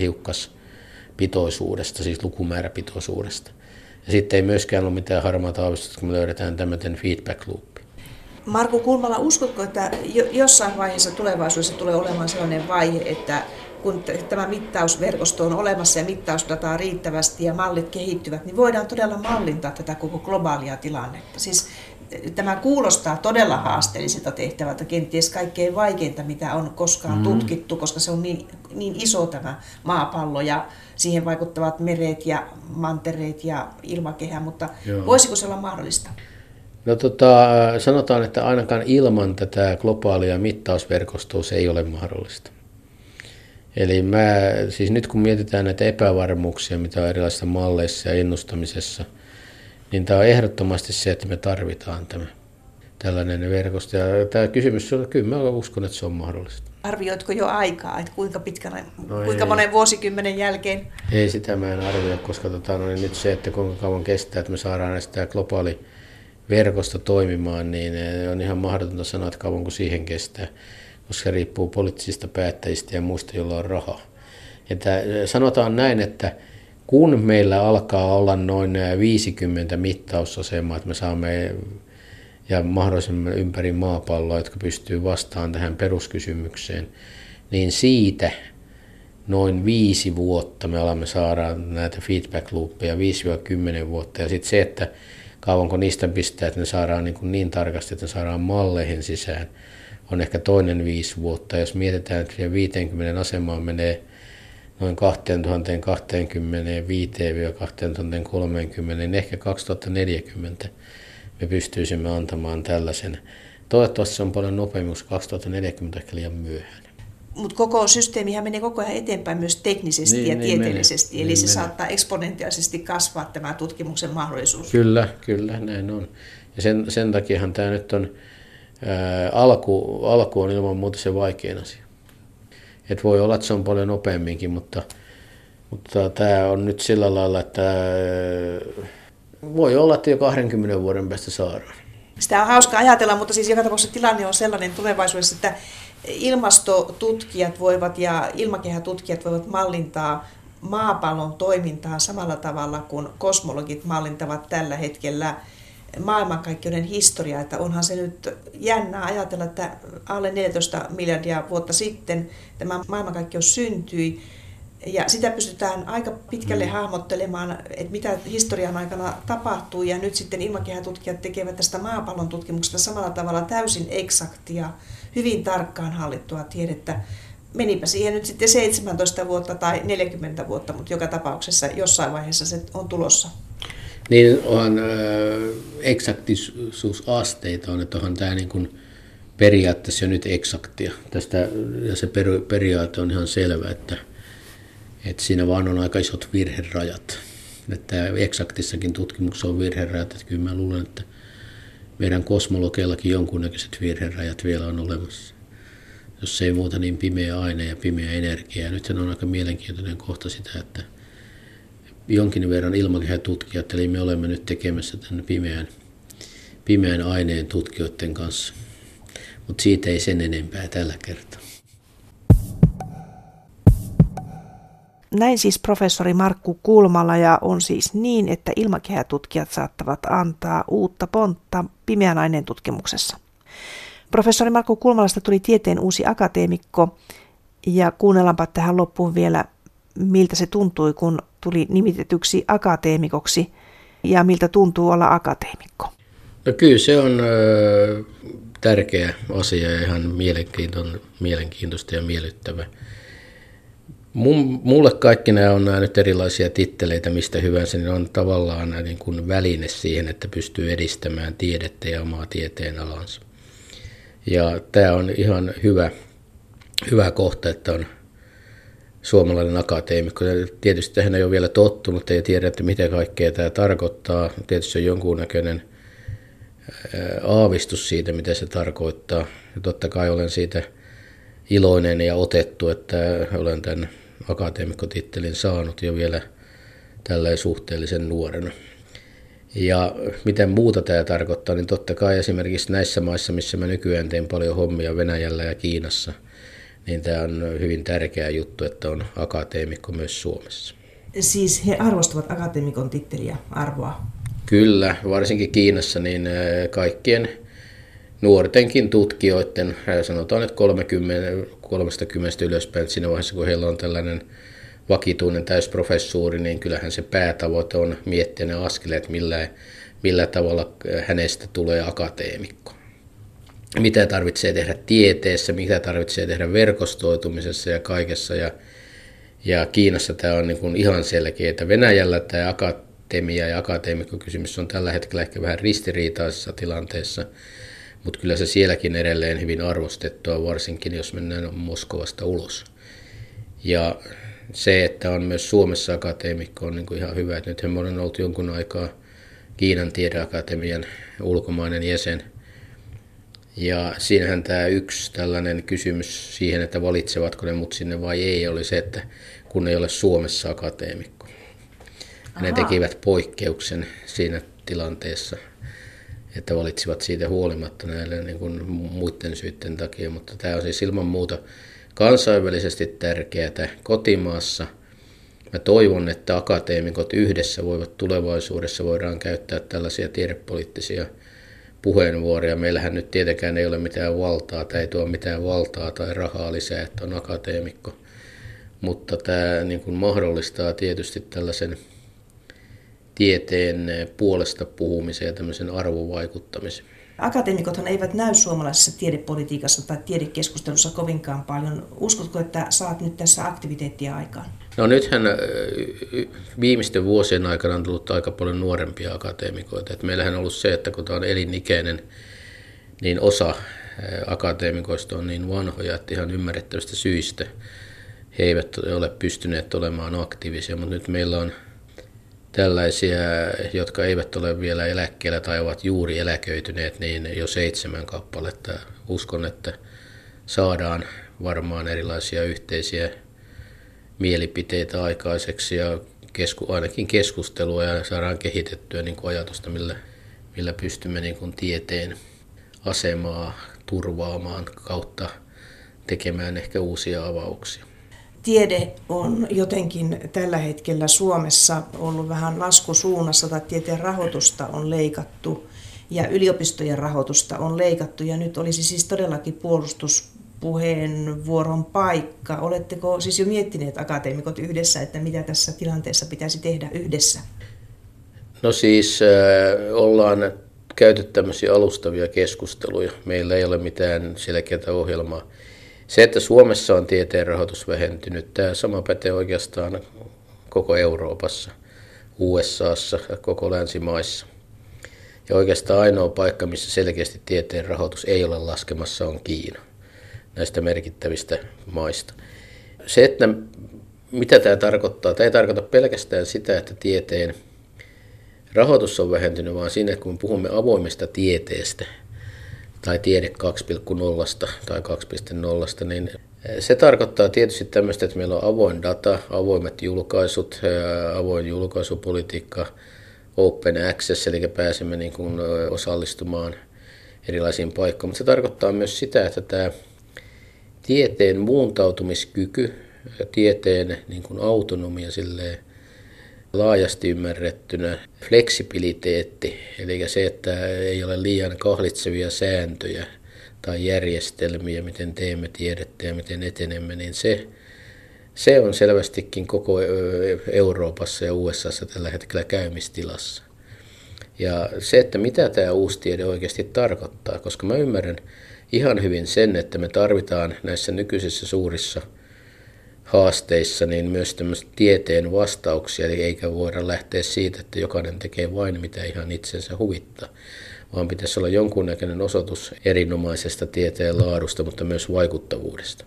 hiukkaspitoisuudesta, siis lukumääräpitoisuudesta. Ja sitten ei myöskään ole mitään harmaata aavistusta, kun me löydetään tämmöinen feedback loop. Markku Kulmala, uskotko, että jossain vaiheessa tulevaisuudessa tulee olemaan sellainen vaihe, että kun tämä mittausverkosto on olemassa ja mittausdataa riittävästi ja mallit kehittyvät, niin voidaan todella mallintaa tätä koko globaalia tilannetta. Siis tämä kuulostaa todella haasteelliselta tehtävältä, kenties kaikkein vaikeinta, mitä on koskaan mm. tutkittu, koska se on niin, niin iso tämä maapallo ja siihen vaikuttavat meret ja mantereet ja ilmakehä, mutta Joo. voisiko se olla mahdollista? No tota, sanotaan, että ainakaan ilman tätä globaalia mittausverkostoa se ei ole mahdollista. Eli mä, siis nyt kun mietitään näitä epävarmuuksia, mitä on erilaisissa malleissa ja ennustamisessa, niin tämä on ehdottomasti se, että me tarvitaan tämä tällainen verkosto. Ja tämä kysymys on, kyllä mä uskon, että se on mahdollista. Arvioitko jo aikaa, että kuinka pitkänä, no kuinka ei, monen vuosikymmenen jälkeen? Ei, sitä mä en arvioi, koska tota, no, niin nyt se, että kuinka kauan kestää, että me saadaan näistä globaali verkosto toimimaan, niin on ihan mahdotonta sanoa, että kauan kuin siihen kestää, koska se riippuu poliittisista päättäjistä ja muista, joilla on rahaa. Että sanotaan näin, että kun meillä alkaa olla noin viisikymmentä mittausasemaa, että me saamme ja mahdollisimman ympäri maapalloa, jotka pystyy vastaamaan tähän peruskysymykseen, niin siitä noin viisi vuotta me alamme saada näitä feedback loopeja, viisi kymmenen vuotta. Ja sitten se, että kauanko niistä pistää, että ne saadaan niin, niin tarkasti, että ne saadaan malleihin sisään, on ehkä toinen viisi vuotta. Jos mietitään, että viisikymmentä asemaan menee noin kaksituhattakaksikymmentäviisi kaksituhattakolmekymmentä, niin ehkä kaksituhattaneljäkymmentä me pystyisimme antamaan tällaisen. Toivottavasti se on paljon nopeammin, koska kaksituhattaneljäkymmentä ehkä liian myöhään. Mutta koko systeemihän menee koko ajan eteenpäin myös teknisesti niin, ja niin tieteellisesti, menee. Eli niin se menee. Saattaa eksponentiaalisesti kasvaa tämä tutkimuksen mahdollisuus. Kyllä, kyllä, näin on. Ja sen, sen takiahan tämä nyt on, ää, alku, alku on ilman muuta se vaikein asia. Et voi olla, että se on paljon nopeamminkin, mutta, mutta tämä on nyt sillä lailla, että ää, voi olla, että jo kahdenkymmenen vuoden päästä saadaan. Sitä on hauska ajatella, mutta siis joka tapauksessa tilanne on sellainen tulevaisuudessa, että ilmastotutkijat voivat ja ilmakehätutkijat voivat mallintaa maapallon toimintaa samalla tavalla kuin kosmologit mallintavat tällä hetkellä maailmankaikkeuden historiaa. Että onhan se nyt jännää ajatella, että alle neljätoista miljardia vuotta sitten tämä maailmankaikkeus syntyi. Ja sitä pystytään aika pitkälle mm. hahmottelemaan, että mitä historian aikana tapahtuu. Ja nyt sitten ilmakehätutkijat tekevät tästä maapallon tutkimuksesta samalla tavalla täysin eksaktia, hyvin tarkkaan hallittua tiedettä. Menipä siihen nyt sitten seitsemäntoista vuotta tai neljäkymmentä vuotta, mutta joka tapauksessa jossain vaiheessa se on tulossa. Niin onhan äh, eksaktisuusasteita on, että onhan tämä niin kuin periaatteessa jo nyt eksaktia. Tästä, ja se per, periaate on ihan selvä, että Että siinä vaan on aika isot virherajat. Että eksaktissakin tutkimuksessa on virherajat. Että kyllä mä luulen, että meidän kosmologeillakin jonkunnäköiset virherajat vielä on olemassa. Jos ei muuta, niin pimeä aine ja pimeä energia. Ja nythän on aika mielenkiintoinen kohta sitä, että jonkin verran ilmakehätutkijat, eli me olemme nyt tekemässä tämän pimeän, pimeän aineen tutkijoiden kanssa. Mutta siitä ei sen enempää tällä kertaa. Näin siis professori Markku Kulmala, ja on siis niin, että ilmakehätutkijat saattavat antaa uutta pontta pimeän aineen tutkimuksessa. Professori Markku Kulmalasta tuli tieteen uusi akateemikko, ja kuunnellaanpa tähän loppuun vielä, miltä se tuntui, kun tuli nimitetyksi akateemikoksi, ja miltä tuntuu olla akateemikko. No kyllä se on ö, tärkeä asia ja ihan mielenkiintoista ja miellyttävä. Mulle kaikki nämä on nämä nyt erilaisia titteleitä, mistä hyvänsä, niin on tavallaan niin kuin väline siihen, että pystyy edistämään tiedettä ja omaa tieteen alansa. Ja tämä on ihan hyvä, hyvä kohta, että on suomalainen akateemikko. Tietysti tähän ei ole vielä tottunut, ei tiedä, että mitä kaikkea tämä tarkoittaa. Tietysti on jonkunnäköinen aavistus siitä, mitä se tarkoittaa. Ja totta kai olen siitä iloinen ja otettu, että olen tämän akateemikkotittelin saanut jo vielä tällainen suhteellisen nuorena. Ja mitä muuta tämä tarkoittaa, niin totta kai esimerkiksi näissä maissa, missä mä nykyään teen paljon hommia Venäjällä ja Kiinassa, niin tämä on hyvin tärkeä juttu, että on akateemikko myös Suomessa. Siis he arvostavat akateemikon titteliä, arvoa? Kyllä, varsinkin Kiinassa niin kaikkien nuortenkin tutkijoiden, sanotaan nyt kolmekymmentä ylöspäin, että siinä vaiheessa kun heillä on tällainen vakituinen täysprofessuuri, niin kyllähän se päätavoite on miettiä ne askeleet, millä, millä tavalla hänestä tulee akateemikko. Mitä tarvitsee tehdä tieteessä, mitä tarvitsee tehdä verkostoitumisessa ja kaikessa. Ja, ja Kiinassa tämä on niin kuin ihan selkeä, että Venäjällä tämä akatemia ja akateemikkokysymys on tällä hetkellä ehkä vähän ristiriitaisessa tilanteessa, mutta kyllä se sielläkin edelleen hyvin arvostettua, varsinkin jos mennään Moskovasta ulos. Ja se, että on myös Suomessa akateemikko, on niin kuin ihan hyvä. Nyt me olen ollut jonkun aikaa Kiinan tiedeakatemian ulkomainen jäsen. Ja siinähän tämä yksi tällainen kysymys siihen, että valitsevatko ne mut sinne vai ei, oli se, että kun ei ole Suomessa akateemikko. Aha. Ne tekivät poikkeuksen siinä tilanteessa, että valitsivat siitä huolimatta näille niin kuin muiden syiden takia. Mutta tämä on siis ilman muuta kansainvälisesti tärkeää kotimaassa. Mä toivon, että akateemikot yhdessä voivat tulevaisuudessa, voidaan käyttää tällaisia tiedepoliittisia puheenvuoroja. Meillähän nyt tietenkään ei ole mitään valtaa, tai ei tuo mitään valtaa tai rahaa lisää, että on akateemikko. Mutta tämä niin kuin mahdollistaa tietysti tällaisen tieteen puolesta puhumisen ja tämmöisen arvovaikuttamisen. Akateemikothan eivät näy suomalaisessa tiedepolitiikassa tai tiedekeskustelussa kovinkaan paljon. Uskotko, että saat nyt tässä aktiviteettia aikaan? No nythän viimeisten vuosien aikana on tullut aika paljon nuorempia akateemikoita. Et meillähän on ollut se, että kun tämä on elinikäinen, niin osa akateemikoista on niin vanhoja, että ihan ymmärrettävistä syistä he eivät ole pystyneet olemaan aktiivisia, mutta nyt meillä on tällaisia, jotka eivät ole vielä eläkkeellä tai ovat juuri eläköityneet, niin jo seitsemän kappaletta. Uskon, että saadaan varmaan erilaisia yhteisiä mielipiteitä aikaiseksi ja kesku, ainakin keskustelua ja saadaan kehitettyä niin kuin ajatusta, millä, millä pystymme niin kuin tieteen asemaa turvaamaan kautta tekemään ehkä uusia avauksia. Tiede on jotenkin tällä hetkellä Suomessa ollut vähän laskusuunnassa, tai tieteen rahoitusta on leikattu ja yliopistojen rahoitusta on leikattu, ja nyt olisi siis todellakin puolustuspuheenvuoron paikka. Oletteko siis jo miettineet akateemikot yhdessä, että mitä tässä tilanteessa pitäisi tehdä yhdessä? No siis äh, ollaan käyty tämmöisiä alustavia keskusteluja. Meillä ei ole mitään selkeää ohjelmaa. Se, että Suomessa on tieteen rahoitus vähentynyt, tämä sama pätee oikeastaan koko Euroopassa, U S A:ssa ja koko länsimaissa. Ja oikeastaan ainoa paikka, missä selkeästi tieteen rahoitus ei ole laskemassa, on Kiina näistä merkittävistä maista. Se, että mitä tämä tarkoittaa, tämä ei tarkoita pelkästään sitä, että tieteen rahoitus on vähentynyt, vaan siinä, että kun puhumme avoimesta tieteestä, tai tiede kaksi piste nolla tai kaksi piste nolla, niin se tarkoittaa tietysti tämmöistä, että meillä on avoin data, avoimet julkaisut, avoin julkaisupolitiikka, open access, eli pääsemme niin kuin osallistumaan erilaisiin paikkoihin. Mutta se tarkoittaa myös sitä, että tämä tieteen muuntautumiskyky ja tieteen niin kuin autonomia silleen, laajasti ymmärrettynä fleksibiliteetti, eli se, että ei ole liian kahlitsevia sääntöjä tai järjestelmiä, miten teemme tiedettä ja miten etenemme, niin se, se on selvästikin koko Euroopassa ja U S A:ssa tällä hetkellä käymistilassa. Ja se, että mitä tämä uusi tiede oikeasti tarkoittaa, koska mä ymmärrän ihan hyvin sen, että me tarvitaan näissä nykyisissä suurissa haasteissa niin myös tämmöistä tieteen vastauksia, eli eikä voida lähteä siitä, että jokainen tekee vain mitä ihan itsensä huvittaa, vaan pitäisi olla jonkunnäköinen osoitus erinomaisesta tieteen laadusta, mutta myös vaikuttavuudesta.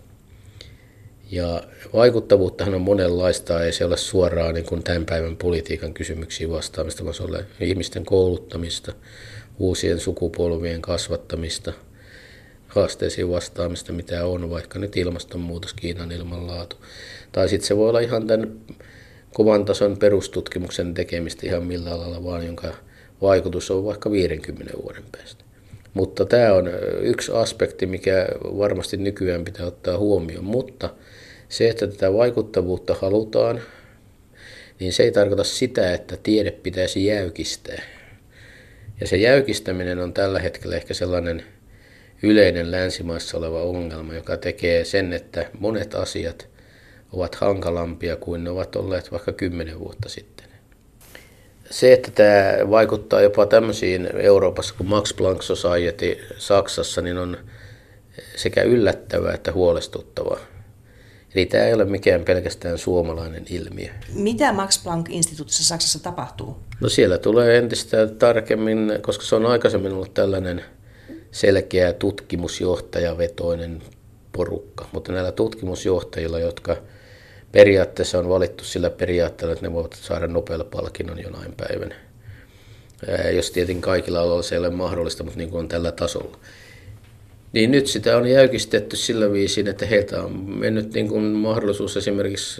Ja vaikuttavuuttahan on monenlaista, ei se ole suoraan niin kuin tämän päivän politiikan kysymyksiin vastaamista, vaan se on ihmisten kouluttamista, uusien sukupolvien kasvattamista, haasteisiin vastaamista, mitä on, vaikka nyt ilmastonmuutos, Kiinan ilmanlaatu. Tai sitten se voi olla ihan tämän kovan tason perustutkimuksen tekemistä ihan millä alalla vaan, jonka vaikutus on vaikka viidenkymmenen vuoden päästä. Mutta tämä on yksi aspekti, mikä varmasti nykyään pitää ottaa huomioon, mutta se, että tätä vaikuttavuutta halutaan, niin se ei tarkoita sitä, että tiede pitäisi jäykistää. Ja se jäykistäminen on tällä hetkellä ehkä sellainen yleinen länsimaissa oleva ongelma, joka tekee sen, että monet asiat ovat hankalampia kuin ne ovat olleet vaikka kymmenen vuotta sitten. Se, että tämä vaikuttaa jopa tämmöisiin Euroopassa kuin Max Planck Society Saksassa, niin on sekä yllättävää että huolestuttavaa. Eli tämä ei ole mikään pelkästään suomalainen ilmiö. Mitä Max Planck-instituutissa Saksassa tapahtuu? No siellä tulee entistä tarkemmin, koska se on aikaisemmin ollut tällainen selkeä tutkimusjohtajavetoinen porukka. Mutta näillä tutkimusjohtajilla, jotka periaatteessa on valittu sillä periaatteella, että ne voivat saada Nobel-palkinnon jonain päivänä. Ää, jos tietenkin kaikilla aloilla se ei ole mahdollista, mutta niin kuin on tällä tasolla. Niin nyt sitä on jäykistetty sillä viisiin, että heiltä on mennyt niin kuin mahdollisuus esimerkiksi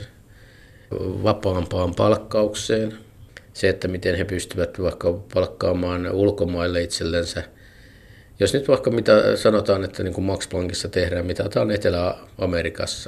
vapaampaan palkkaukseen. Se, että miten he pystyvät vaikka palkkaamaan ulkomaille itsellensä. Jos nyt vaikka mitä sanotaan, että niin kuin Max Planckissa tehdään, mitataan Etelä-Amerikassa,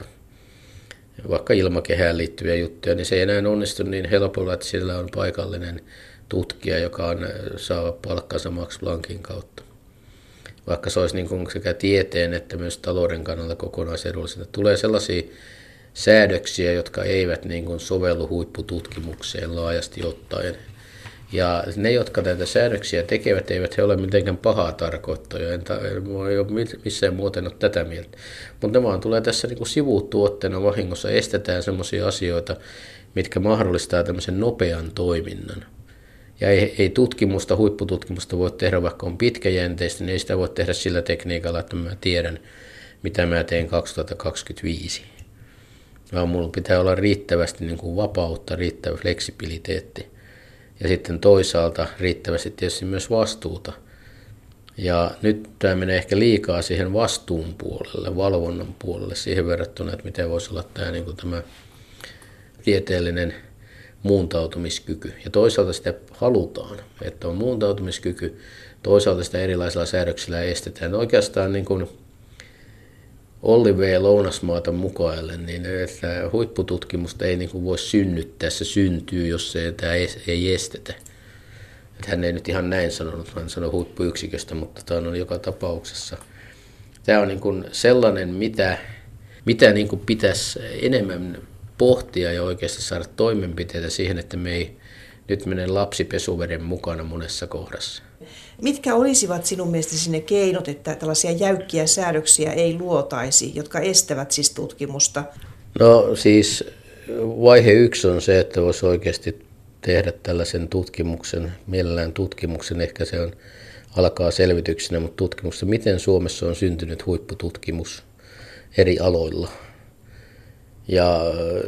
vaikka ilmakehään liittyviä juttuja, niin se ei enää onnistu niin helpolla, että sillä on paikallinen tutkija, joka on, saa palkkansa Max Planckin kautta. Vaikka se olisi niin kuin sekä tieteen että myös talouden kannalta kokonaisedullista. Tulee sellaisia säädöksiä, jotka eivät niin kuin sovellu huippututkimukseen laajasti ottaen. Ja ne, jotka näitä säädöksiä tekevät, eivät he ole mitenkään pahaa tarkoittajia. En voi missään muuten ole tätä mieltä. Mutta ne vaan tulee tässä niin kuin sivutuotteena vahingossa. Estetään sellaisia asioita, mitkä mahdollistaa tämmöisen nopean toiminnan. Ja ei, ei tutkimusta, huippututkimusta voi tehdä, vaikka on pitkäjänteistä, niin ei sitä voi tehdä sillä tekniikalla, että mä tiedän, mitä mä teen kaksituhattakaksikymmentäviisi. Vaan mulla pitää olla riittävästi niin kuin vapautta, riittävä fleksibiliteetti. Ja sitten toisaalta riittävästi tietysti myös vastuuta. Ja nyt tämä menee ehkä liikaa siihen vastuun puolelle, valvonnan puolelle, siihen verrattuna, että miten voisi olla tämä, niin kuin tämä tieteellinen muuntautumiskyky. Ja toisaalta sitä halutaan, että on muuntautumiskyky, toisaalta sitä erilaisilla säädöksillä estetään. Oikeastaan niin kuin Olli V. Lounasmaata mukaillen, niin että huippututkimusta ei niin kuin voi synnyttää, se syntyy, jos se tämä ei estetä. Että hän ei nyt ihan näin sanonut, hän sanoi huippuyksiköstä, mutta tämä on joka tapauksessa. Tämä on niin kuin sellainen, mitä, mitä niin kuin pitäisi enemmän pohtia ja oikeasti saada toimenpiteitä siihen, että me ei nyt mene lapsipesuveden mukana monessa kohdassa. Mitkä olisivat sinun mielestäsi ne keinot, että tällaisia jäykkiä säädöksiä ei luotaisi, jotka estävät siis tutkimusta? No siis vaihe yksi on se, että voisi oikeasti tehdä tällaisen tutkimuksen, mielellään tutkimuksen, ehkä se on, alkaa selvityksenä, mutta tutkimusta, miten Suomessa on syntynyt huippututkimus eri aloilla. Ja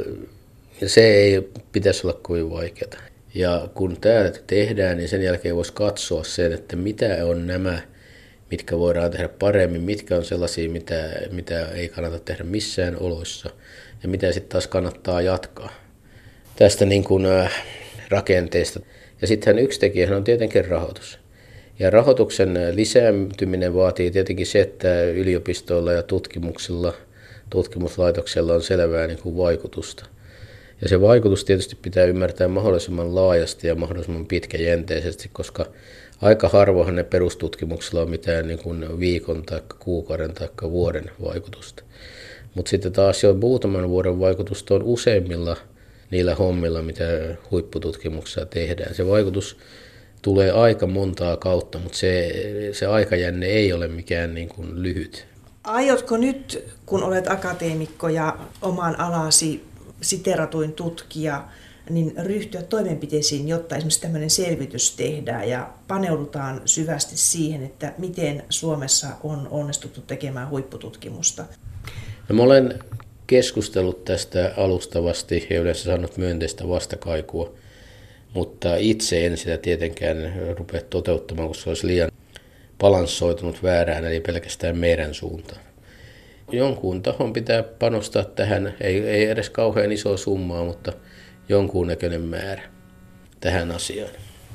se ei pitäisi olla kovin vaikeaa. Ja kun tämä tehdään, niin sen jälkeen voisi katsoa sen, että mitä on nämä, mitkä voidaan tehdä paremmin, mitkä on sellaisia, mitä, mitä ei kannata tehdä missään oloissa ja mitä sitten taas kannattaa jatkaa tästä niin kuin rakenteesta. Ja sittenhän yksi tekijä on tietenkin rahoitus. Ja rahoituksen lisääntyminen vaatii tietenkin se, että yliopistoilla ja tutkimuksilla, tutkimuslaitoksella on selvää niin kuin vaikutusta. Ja se vaikutus tietysti pitää ymmärtää mahdollisimman laajasti ja mahdollisimman pitkäjänteisesti, koska aika harvoinhan ne perustutkimuksilla on mitään niin kuin viikon tai kuukauden tai vuoden vaikutusta. Mutta sitten taas jo muutaman vuoden vaikutusta on useimmilla niillä hommilla, mitä huippututkimuksessa tehdään. Se vaikutus tulee aika montaa kautta, mutta se, se aikajänne ei ole mikään niin kuin lyhyt. Aiotko nyt, kun olet akateemikko ja oman alasi siteratuin tutkija, niin ryhtyä toimenpiteisiin, jotta esimerkiksi tämmöinen selvitys tehdään ja paneudutaan syvästi siihen, että miten Suomessa on onnistuttu tekemään huippututkimusta? No, mä olen keskustellut tästä alustavasti ja yleensä saanut myönteistä vastakaikua, mutta itse en sitä tietenkään rupea toteuttamaan, koska se olisi liian balanssoitunut väärään, eli pelkästään meidän suuntaan. Jonkun tahon pitää panostaa tähän, ei, ei edes kauhean iso summaa, mutta jonkunnäköinen määrä tähän asiaan.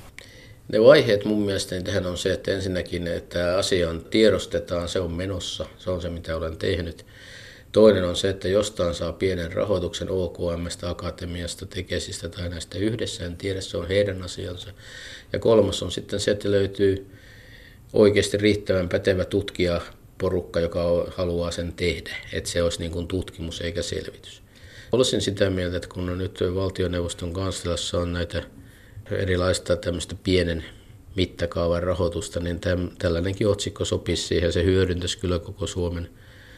Ne vaiheet mun mielestäni tähän on se, että ensinnäkin että asian tiedostetaan, se on menossa, se on se mitä olen tehnyt. Toinen on se, että jostain saa pienen rahoituksen O K M:stä, Akatemiasta, Tekesistä tai näistä yhdessä, en tiedä, se on heidän asiansa. Ja kolmas on sitten se, että löytyy oikeasti riittävän pätevä tutkijaporukka, joka haluaa sen tehdä, että se olisi niin kuin tutkimus eikä selvitys. Olisin sitä mieltä, että kun nyt valtioneuvoston kansliassa on näitä erilaista tämmöistä pienen mittakaavan rahoitusta, niin täm, tällainenkin otsikko sopisi siihen, se hyödyntäisi kyllä koko Suomen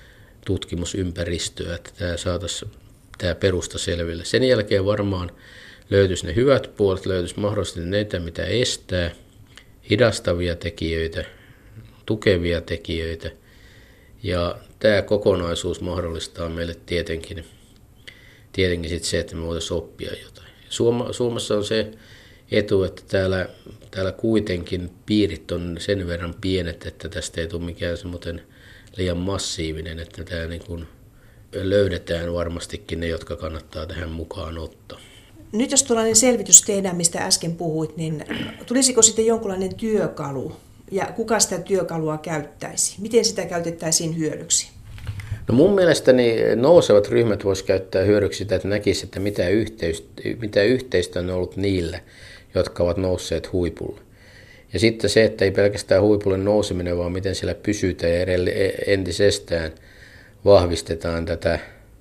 tutkimusympäristöä, että tämä saataisiin tämä perusta selville. Sen jälkeen varmaan löytyisi ne hyvät puolet, löytyisi mahdollisesti niitä, mitä estää, hidastavia tekijöitä, tukevia tekijöitä, ja tämä kokonaisuus mahdollistaa meille tietenkin, tietenkin sit se, että me voitaisiin oppia jotain. Suoma, Suomessa on se etu, että täällä, täällä kuitenkin piirit on sen verran pienet, että tästä ei tule mikään semmoinen liian massiivinen, että tämä niin kuin löydetään varmastikin ne, jotka kannattaa tähän mukaan ottaa. Nyt jos tuollainen selvitys tehdään, mistä äsken puhuit, niin tulisiko sitten jonkinlainen työkalu ja kuka sitä työkalua käyttäisi? Miten sitä käytettäisiin hyödyksi? No mun mielestäni nousevat ryhmät vois käyttää hyödyksi sitä, että näkisi, että mitä, yhteys, mitä yhteistä on ollut niillä, jotka ovat nousseet huipulle. Ja sitten se, että ei pelkästään huipulle nouseminen, vaan miten siellä pysytään ja entisestään vahvistetaan tätä,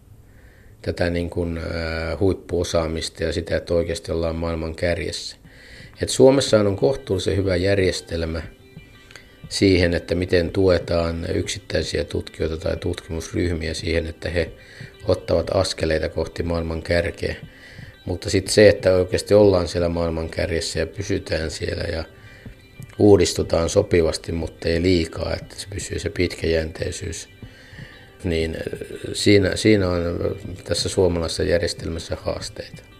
tätä niin kuin, ä, huippuosaamista ja sitä, että oikeasti ollaan maailman kärjessä. Et Suomessa on kohtuullisen hyvä järjestelmä siihen, että miten tuetaan yksittäisiä tutkijoita tai tutkimusryhmiä siihen, että he ottavat askeleita kohti maailman kärkeä. Mutta sitten se, että oikeasti ollaan siellä maailman kärjessä ja pysytään siellä ja uudistutaan sopivasti, mutta ei liikaa, että se pysyy se pitkäjänteisyys, niin siinä, siinä on tässä suomalaisessa järjestelmässä haasteita.